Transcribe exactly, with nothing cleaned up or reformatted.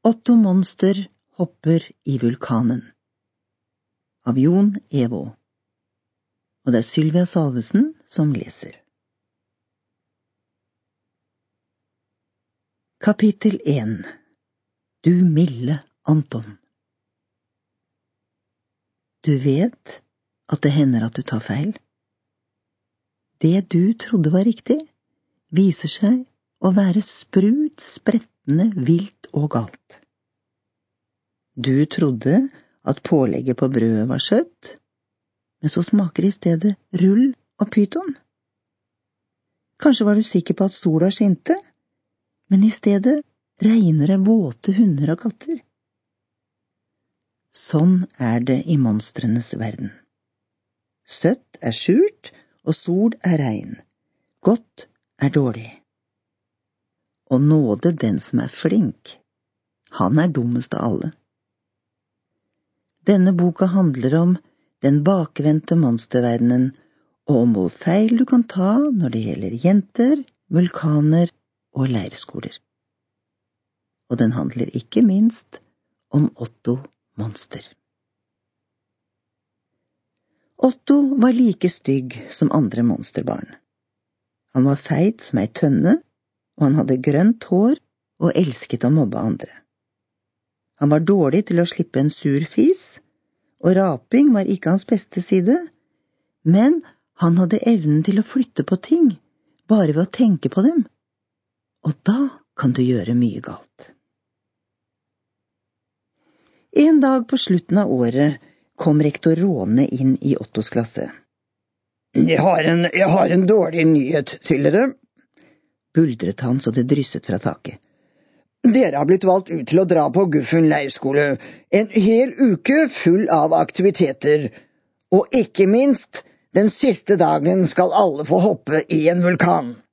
Otto Monster hopper i vulkanen av Jon Evo. Og det er Sylvia Salvesen som leser. Kapittel én. Du milde Anton. Du vet at det hender at du tar feil. Det du trodde var riktig, viser seg å være sprut, sprettende, vilt og galt. Du trodde at pålegget på brødet var søtt, men så smaker i stedet rull og pyton. Kanskje var du sikker på at sola skinte, men i stedet regner det våte hunder og katter. Sånn er det i monstrenes verden. Søtt er surt, og sol er regn. Godt er dårlig. Og nåde den som er flink. Han er dummest av alle. Denne boka handler om den bakvendte monsterverdenen, og om hvor feil du kan ta når det gjelder jenter, vulkaner og leirskoler. Og den handler ikke minst om Otto Monster. Otto var like stygg som andre monsterbarn. Han var feit som ei tønne, og han hadde grønt hår og elsket å mobbe andre. Han var dårlig til å slippe en sur fis, og raping var ikke hans beste side, men han hadde evnen til å flytte på ting, bare ved å tenke på dem. Og da kan du gjøre mye galt. En dag på slutten av året kom rektor Råne inn i Ottos klasse. Jeg har en, jeg har en dårlig nyhet til dere, buldret han så det drysset fra taket. Dere har blitt valgt ut til å dra på Guffen leirskole, en hel uke full av aktiviteter, og ikke minst, den siste dagen skal alle få hoppe i en vulkan.